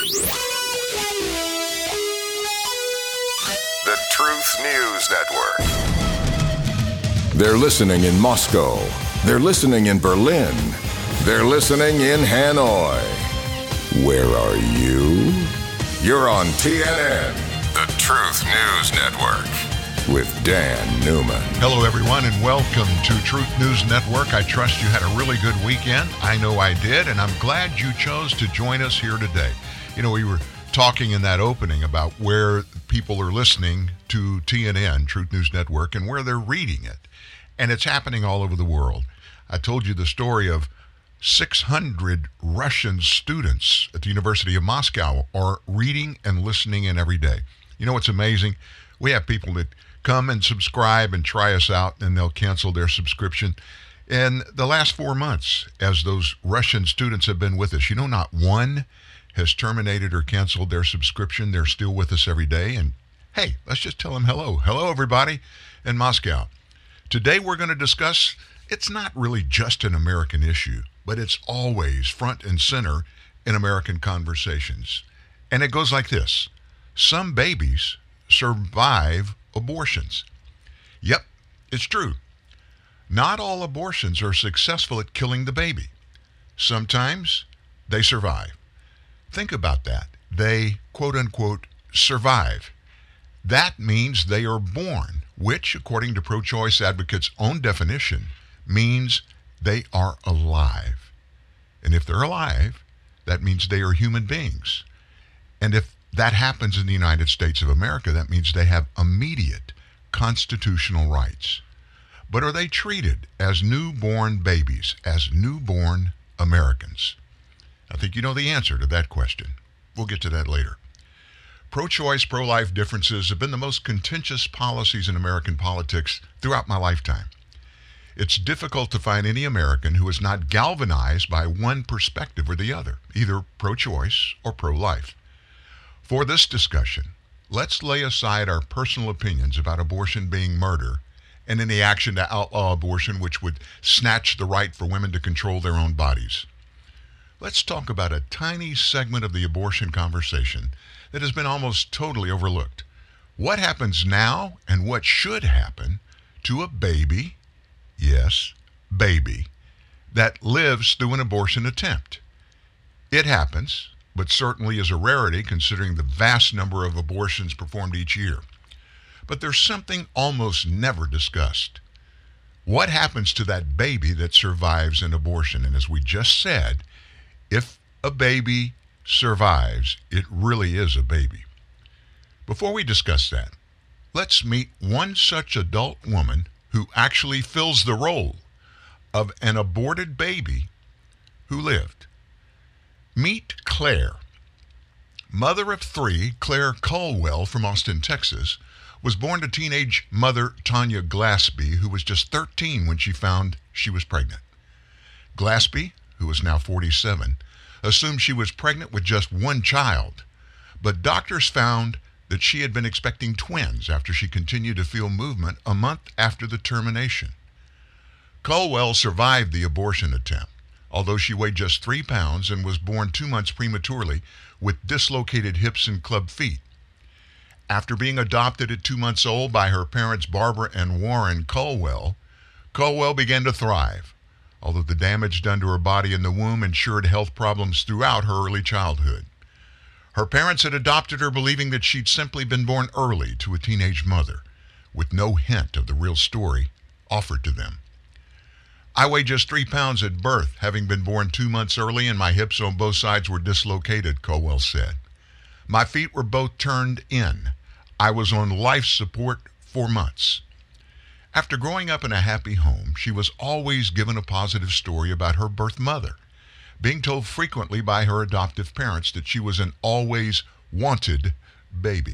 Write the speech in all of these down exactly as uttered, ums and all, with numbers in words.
The Truth News Network. They're listening in Moscow. They're listening in Berlin. They're listening in Hanoi. Where are you? You're on T N N, the Truth News Network, with Dan Newman. Hello, everyone, and welcome to Truth News Network. I trust you had a really good weekend. I know I did, and I'm glad you chose to join us here today. You know, we were talking in that opening about where people are listening to T N N, Truth News Network, and where they're reading it. And it's happening all over the world. I told you the story of six hundred Russian students at the University of Moscow are reading and listening in every day. You know what's amazing? We have people that come and subscribe and try us out, and they'll cancel their subscription. In the last four months, as those Russian students have been with us, you know, not one has terminated or canceled their subscription. They're still with us every day. And hey, let's just tell them hello. Hello, everybody in Moscow. Today we're going to discuss, it's not really just an American issue, but it's always front and center in American conversations. And it goes like this. Some babies survive abortions. Yep, it's true. Not all abortions are successful at killing the baby. Sometimes they survive. Think about that. They, quote unquote, survive. That means they are born, which, according to pro-choice advocates' own definition, means they are alive. And if they're alive, that means they are human beings. And if that happens in the United States of America, that means they have immediate constitutional rights. But are they treated as newborn babies, as newborn Americans? I think you know the answer to that question. We'll get to that later. Pro-choice, pro-life differences have been the most contentious policies in American politics throughout my lifetime. It's difficult to find any American who is not galvanized by one perspective or the other, either pro-choice or pro-life. For this discussion, let's lay aside our personal opinions about abortion being murder and any action to outlaw abortion which would snatch the right for women to control their own bodies. Let's talk about a tiny segment of the abortion conversation that has been almost totally overlooked. What happens now and what should happen to a baby, yes, baby, that lives through an abortion attempt? It happens, but certainly is a rarity considering the vast number of abortions performed each year. But there's something almost never discussed. What happens to that baby that survives an abortion? And as we just said, if a baby survives, it really is a baby. Before we discuss that, let's meet one such adult woman who actually fills the role of an aborted baby who lived. Meet Claire. Mother of three, Claire Caldwell from Austin, Texas, was born to teenage mother Tanya Glaspie, who was just thirteen when she found she was pregnant. Glaspie, who is now forty-seven, assumed she was pregnant with just one child, but doctors found that she had been expecting twins after she continued to feel movement a month after the termination. Caldwell survived the abortion attempt, although she weighed just three pounds and was born two months prematurely with dislocated hips and club feet. After being adopted at two months old by her parents Barbara and Warren Caldwell, Caldwell began to thrive, although the damage done to her body in the womb ensured health problems throughout her early childhood. Her parents had adopted her believing that she'd simply been born early to a teenage mother, with no hint of the real story offered to them. I weighed just three pounds at birth, having been born two months early, and my hips on both sides were dislocated, Caldwell said. My feet were both turned in. I was on life support for months. After growing up in a happy home, she was always given a positive story about her birth mother, being told frequently by her adoptive parents that she was an always wanted baby.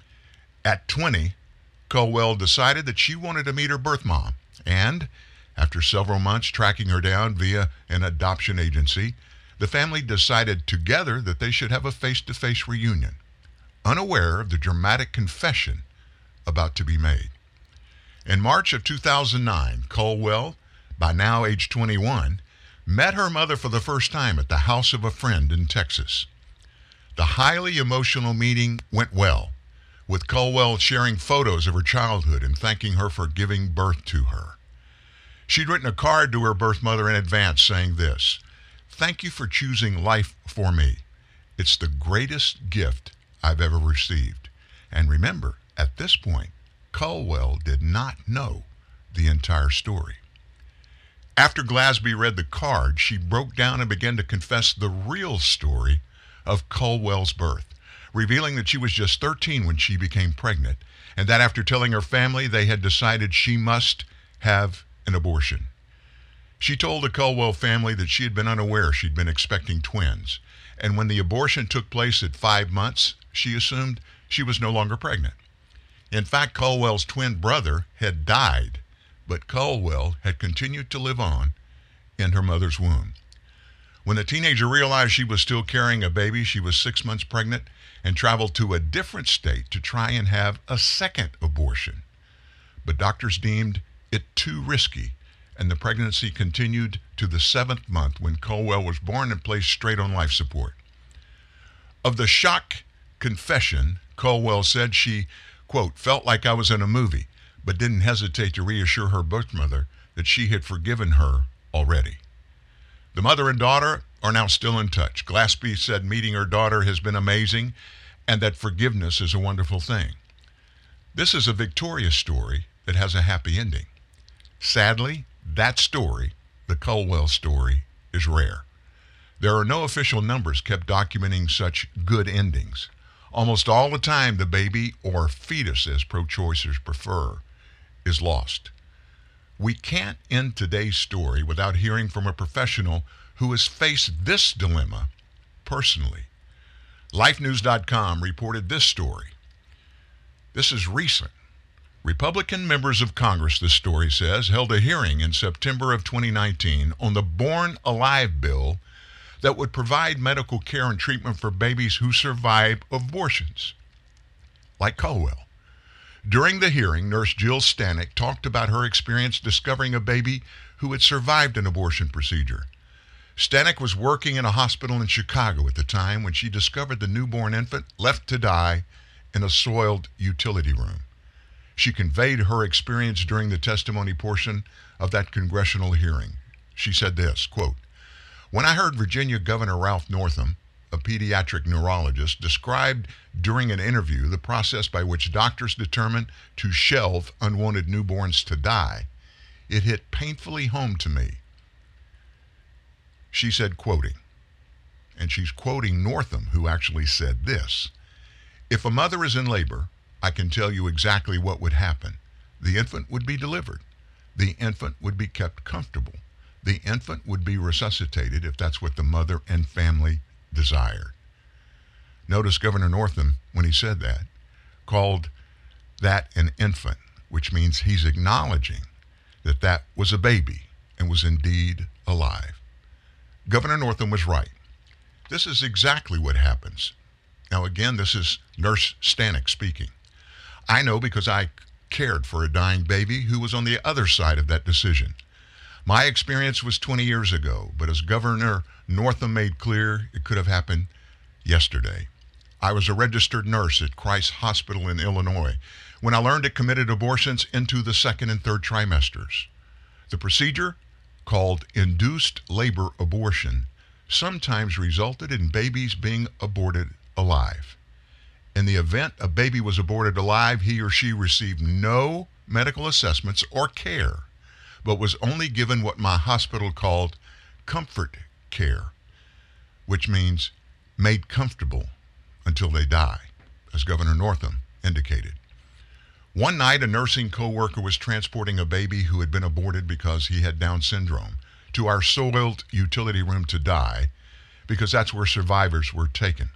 At twenty, Caldwell decided that she wanted to meet her birth mom, and after several months tracking her down via an adoption agency, the family decided together that they should have a face-to-face reunion, unaware of the dramatic confession about to be made. In March of two thousand nine, Caldwell, by now age twenty-one, met her mother for the first time at the house of a friend in Texas. The highly emotional meeting went well, with Colwell sharing photos of her childhood and thanking her for giving birth to her. She'd written a card to her birth mother in advance saying this: "Thank you for choosing life for me. It's the greatest gift I've ever received." And remember, at this point, Colwell did not know the entire story. After Glasby read the card, she broke down and began to confess the real story of Colwell's birth, revealing that she was just thirteen when she became pregnant, and that after telling her family, they had decided she must have an abortion. She told the Colwell family that she had been unaware she'd been expecting twins, and when the abortion took place at five months, she assumed she was no longer pregnant. In fact, Colwell's twin brother had died, but Colwell had continued to live on in her mother's womb. When the teenager realized she was still carrying a baby, she was six months pregnant and traveled to a different state to try and have a second abortion. But doctors deemed it too risky, and the pregnancy continued to the seventh month when Colwell was born and placed straight on life support. Of the shock confession, Colwell said she, quote, "felt like I was in a movie, but didn't hesitate to reassure her birth mother that she had forgiven her already." The mother and daughter are now still in touch. Glasby said meeting her daughter has been amazing and that forgiveness is a wonderful thing. This is a victorious story that has a happy ending. Sadly, that story, the Colwell story, is rare. There are no official numbers kept documenting such good endings. Almost all the time, the baby, or fetus as pro-choicers prefer, is lost. We can't end today's story without hearing from a professional who has faced this dilemma personally. Life News dot com reported this story. This is recent. Republican members of Congress, this story says, held a hearing in September of twenty nineteen on the Born Alive bill that would provide medical care and treatment for babies who survive abortions, like Colwell. During the hearing, Nurse Jill Stanek talked about her experience discovering a baby who had survived an abortion procedure. Stanek was working in a hospital in Chicago at the time when she discovered the newborn infant left to die in a soiled utility room. She conveyed her experience during the testimony portion of that congressional hearing. She said this, quote, "When I heard Virginia Governor Ralph Northam, a pediatric neurologist, described during an interview the process by which doctors determine to shelve unwanted newborns to die, it hit painfully home to me." She said, quoting, and she's quoting Northam, who actually said this, "If a mother is in labor, I can tell you exactly what would happen. The infant would be delivered. The infant would be kept comfortable. The infant would be resuscitated if that's what the mother and family desired." Notice Governor Northam, when he said that, called that an infant, which means he's acknowledging that that was a baby and was indeed alive. Governor Northam was right. This is exactly what happens. Now again, this is Nurse Stanek speaking. I know because I cared for a dying baby who was on the other side of that decision. My experience was twenty years ago, but as Governor Northam made clear, it could have happened yesterday. I was a registered nurse at Christ Hospital in Illinois when I learned it committed abortions into the second and third trimesters. The procedure, called induced labor abortion, sometimes resulted in babies being aborted alive. In the event a baby was aborted alive, he or she received no medical assessments or care, but was only given what my hospital called comfort care, which means made comfortable until they die, as Governor Northam indicated. One night, a nursing co-worker was transporting a baby who had been aborted because he had Down syndrome to our soiled utility room to die, because that's where survivors were taken.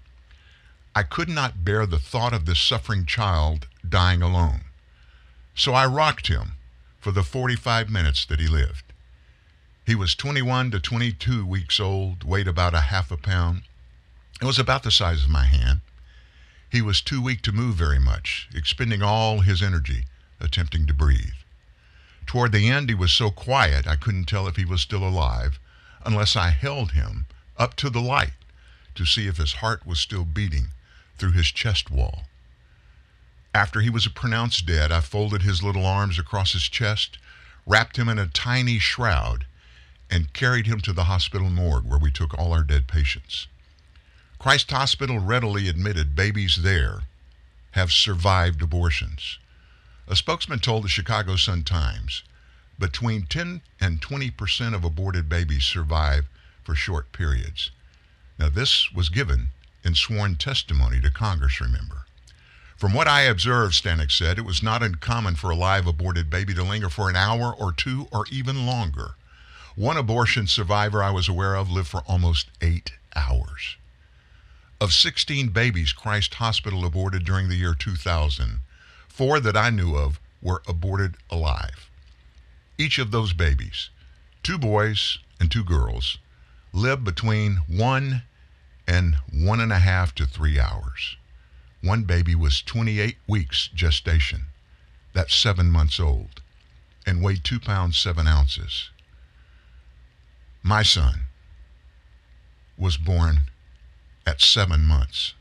I could not bear the thought of this suffering child dying alone, so I rocked him for the forty-five minutes that he lived. He was twenty-one to twenty-two weeks old, weighed about a half a pound. It was about the size of my hand. He was too weak to move very much, expending all his energy attempting to breathe. Toward the end, he was so quiet I couldn't tell if he was still alive unless I held him up to the light to to see if his heart was still beating through his chest wall. After he was pronounced dead, I folded his little arms across his chest, wrapped him in a tiny shroud, and carried him to the hospital morgue where we took all our dead patients. Christ Hospital readily admitted babies there have survived abortions. A spokesman told the Chicago Sun-Times, between ten and twenty percent of aborted babies survive for short periods. Now, this was given in sworn testimony to Congress, remember. From what I observed, Stanek said, it was not uncommon for a live aborted baby to linger for an hour or two or even longer. One abortion survivor I was aware of lived for almost eight hours. Of sixteen babies Christ Hospital aborted during the year two thousand, four that I knew of were aborted alive. Each of those babies, two boys and two girls, lived between one and one and a half to three hours. One baby was twenty-eight weeks gestation, that's seven months old, and weighed two pounds, seven ounces. My son was born at seven months.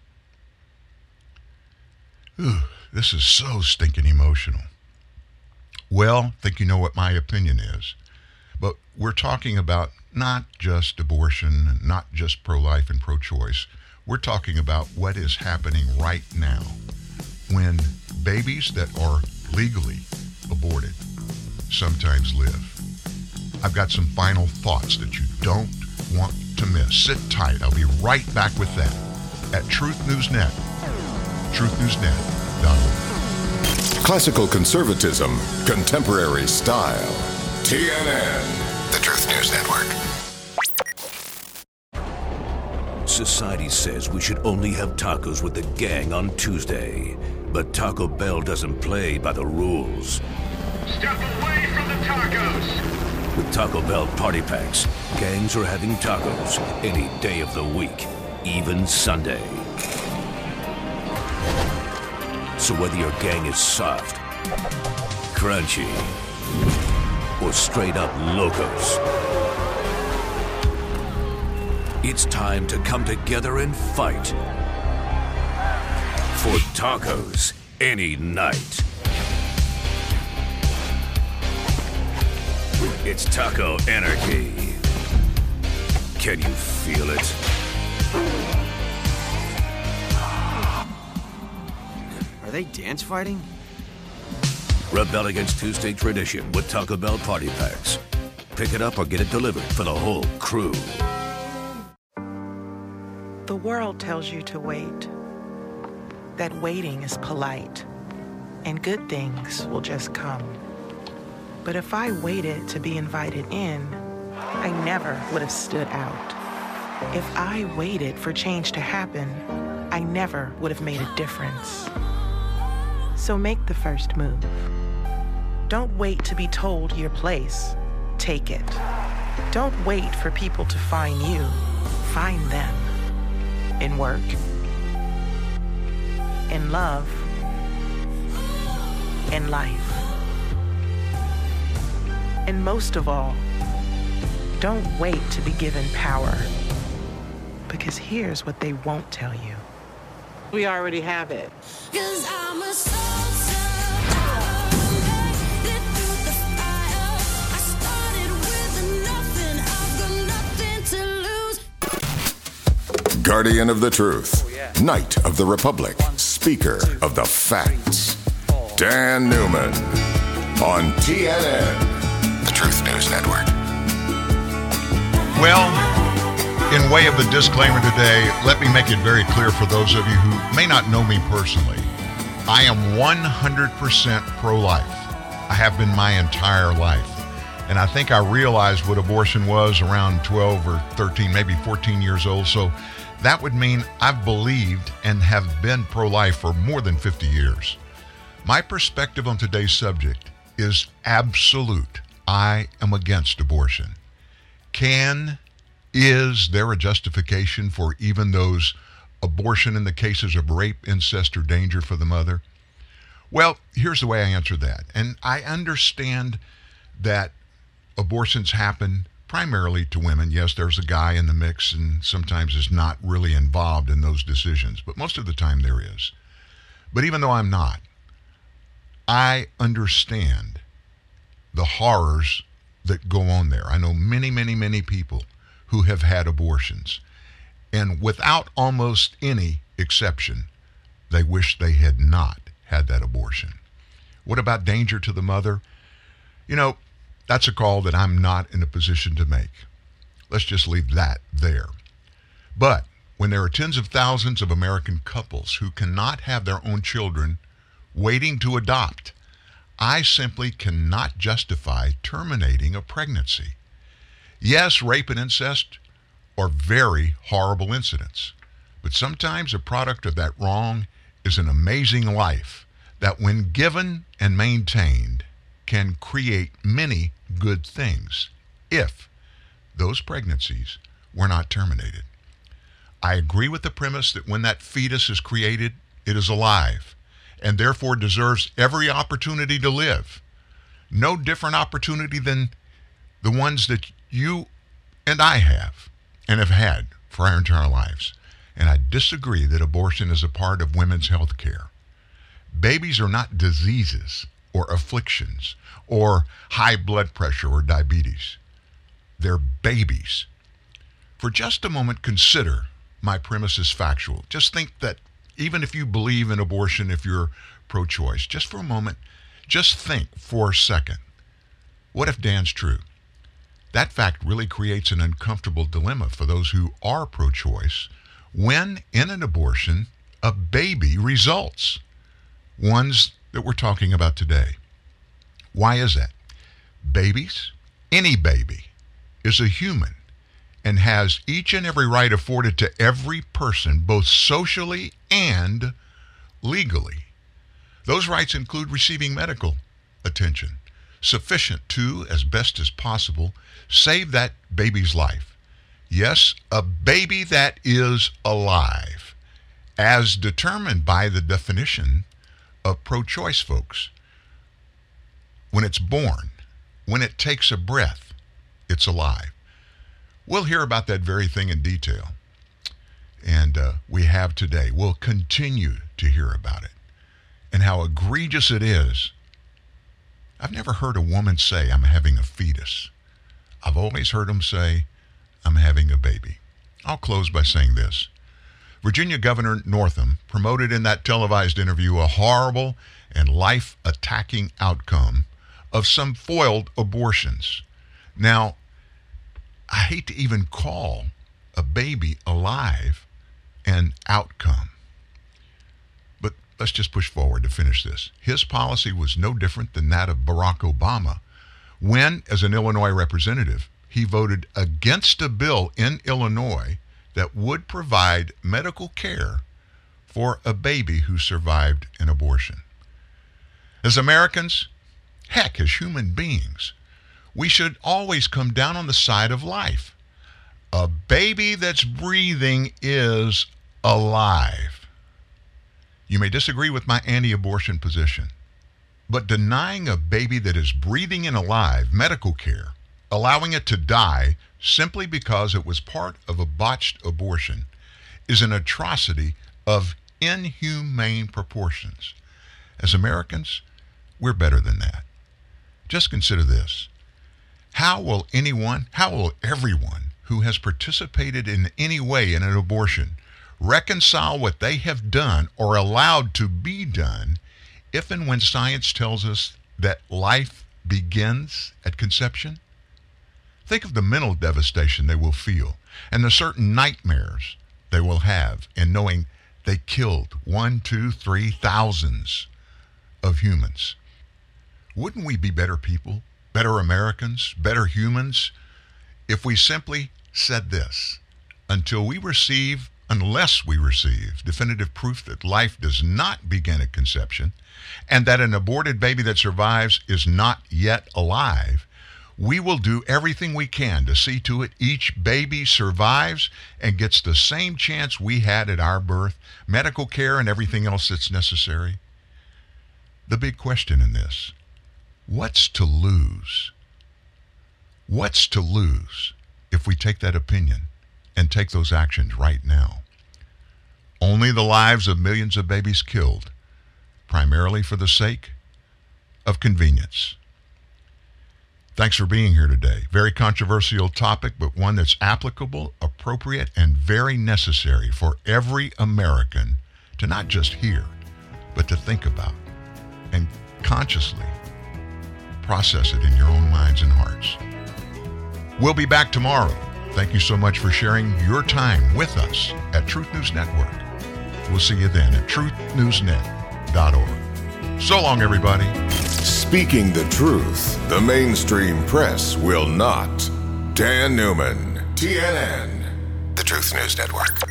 Ooh, this is so stinking emotional. Well, I think you know what my opinion is, but we're talking about not just abortion, and not just pro-life and pro-choice. We're talking about what is happening right now when babies that are legally aborted sometimes live. I've got some final thoughts that you don't want to miss. Sit tight. I'll be right back with that at Truth News Net, truth news net dot org. Classical conservatism, contemporary style. T N N, The Truth News Network. Society says we should only have tacos with the gang on Tuesday, but Taco Bell doesn't play by the rules. Step away from the tacos! With Taco Bell Party Packs, gangs are having tacos any day of the week, even Sunday. So whether your gang is soft, crunchy, or straight up locos, it's time to come together and fight for tacos any night. It's Taco Anarchy. Can you feel it? Are they dance fighting? Rebel against Tuesday tradition with Taco Bell Party Packs. Pick it up or get it delivered for the whole crew. The world tells you to wait, that waiting is polite, and good things will just come. But if I waited to be invited in, I never would have stood out. If I waited for change to happen, I never would have made a difference. So make the first move. Don't wait to be told your place. Take it. Don't wait for people to find you. Find them. In work, in love, in life. And most of all, don't wait to be given power, because here's what they won't tell you. We already have it. 'Cause I'm a soul survivor, made it through the fire. I started with nothing, I've got nothing to lose. Guardian of the Truth, Knight of the Republic, Speaker of the Facts, Dan Newman on T N N, The Truth News Network. Well, in way of a disclaimer today, let me make it very clear for those of you who may not know me personally. I am one hundred percent pro-life. I have been my entire life. And I think I realized what abortion was around twelve or thirteen, maybe fourteen years old. So that would mean I've believed and have been pro-life for more than fifty years. My perspective on today's subject is absolute. I am against abortion. Can, is there a justification for even those abortion in the cases of rape, incest, or danger for the mother? Well, here's the way I answer that. And I understand that abortions happen primarily to women. Yes, there's a guy in the mix and sometimes is not really involved in those decisions, but most of the time there is. But even though I'm not, I understand the horrors that go on there. I know many, many, many people who have had abortions, and without almost any exception, they wish they had not had that abortion. What about danger to the mother? You know, that's a call that I'm not in a position to make. Let's just leave that there. But when there are tens of thousands of American couples who cannot have their own children waiting to adopt, I simply cannot justify terminating a pregnancy. Yes, rape and incest are very horrible incidents, but sometimes a product of that wrong is an amazing life that, when given and maintained, can create many good things if those pregnancies were not terminated. I agree with the premise that when that fetus is created, it is alive and therefore deserves every opportunity to live. No different opportunity than the ones that you and I have and have had for our entire lives. And I disagree that abortion is a part of women's health care. Babies are not diseases or afflictions or high blood pressure or diabetes. They're babies. For just a moment, consider my premise is factual. Just think that even if you believe in abortion, if you're pro-choice, just for a moment, just think for a second, what if Dan's true? That fact really creates an uncomfortable dilemma for those who are pro-choice when, in an abortion, a baby results. Ones that we're talking about today. Why is that? Babies, any baby, is a human and has each and every right afforded to every person, both socially and legally. Those rights include receiving medical attention, sufficient to, as best as possible, save that baby's life. Yes, a baby that is alive, as determined by the definition of pro-choice folks. When it's born, when it takes a breath, it's alive. We'll hear about that very thing in detail. And uh, we have today. We'll continue to hear about it and how egregious it is. I've never heard a woman say, I'm having a fetus. I've always heard them say, I'm having a baby. I'll close by saying this. Virginia Governor Northam promoted in that televised interview a horrible and life-attacking outcome of some foiled abortions. Now, I hate to even call a baby alive an outcome. But let's just push forward to finish this. His policy was no different than that of Barack Obama when, as an Illinois representative, he voted against a bill in Illinois that would provide medical care for a baby who survived an abortion. As Americans, heck, as human beings, we should always come down on the side of life. A baby that's breathing is alive. You may disagree with my anti-abortion position, but denying a baby that is breathing and alive medical care, allowing it to die simply because it was part of a botched abortion, is an atrocity of inhumane proportions. As Americans, we're better than that. Just consider this. How will anyone, how will everyone who has participated in any way in an abortion reconcile what they have done or allowed to be done if and when science tells us that life begins at conception? Think of the mental devastation they will feel and the certain nightmares they will have in knowing they killed one, two, three thousands of humans. Wouldn't we be better people, better Americans, better humans, if we simply said this: until we receive, unless we receive definitive proof that life does not begin at conception and that an aborted baby that survives is not yet alive, we will do everything we can to see to it each baby survives and gets the same chance we had at our birth, medical care and everything else that's necessary. The big question in this: what's to lose? What's to lose if we take that opinion and take those actions right now? Only the lives of millions of babies killed, primarily for the sake of convenience. Thanks for being here today. Very controversial topic, but one that's applicable, appropriate, and very necessary for every American to not just hear, but to think about and consciously process it in your own minds and hearts. We'll be back tomorrow. Thank you so much for sharing your time with us at Truth News Network. We'll see you then at truth news net dot org. So long, everybody. Speaking the truth, the mainstream press will not. Dan Newman, T N N. The Truth News Network.